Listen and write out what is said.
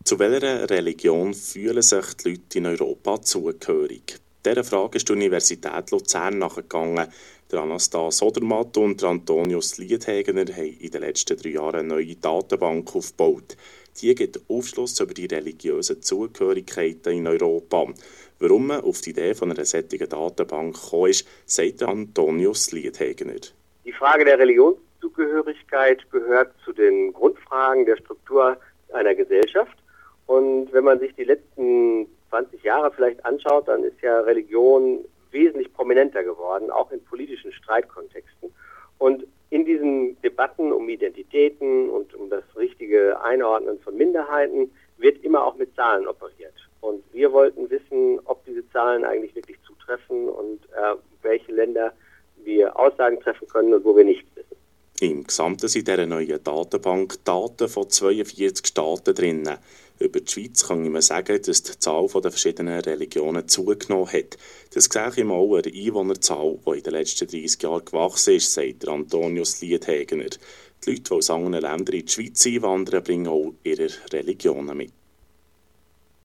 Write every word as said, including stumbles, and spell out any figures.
Zu welcher Religion fühlen sich die Leute in Europa zugehörig? Dieser Frage ist die Universität Luzern nachgegangen. Der Anastas Odermatt und der Antonius Liedhägener haben in den letzten drei Jahren eine neue Datenbank aufgebaut. Die gibt Aufschluss über die religiösen Zugehörigkeiten in Europa. Warum man auf die Idee von einer solchen Datenbank gekommen ist, sagt der Antonius Liedhägener. Die Frage der Religionszugehörigkeit gehört zu den Grundfragen der Struktur einer Gesellschaft. Und wenn man sich die letzten zwanzig Jahre vielleicht anschaut, dann ist ja Religion wesentlich prominenter geworden, auch in politischen Streitkontexten. Und in diesen Debatten um Identitäten und um das richtige Einordnen von Minderheiten wird immer auch mit Zahlen operiert. Und wir wollten wissen, ob diese Zahlen eigentlich wirklich zutreffen und äh, welche Länder wir Aussagen treffen können und wo wir nicht wissen. Im Gesamten sind in dieser neuen Datenbank Daten von zweiundvierzig Staaten drin. Über die Schweiz kann man sagen, dass die Zahl der verschiedenen Religionen zugenommen hat. Das sehe ich mal an der Einwohnerzahl, die in den letzten dreißig Jahren gewachsen ist, sagt Antonius Liedhägener. Die Leute, die aus anderen Ländern in die Schweiz einwandern, bringen auch ihre Religionen mit.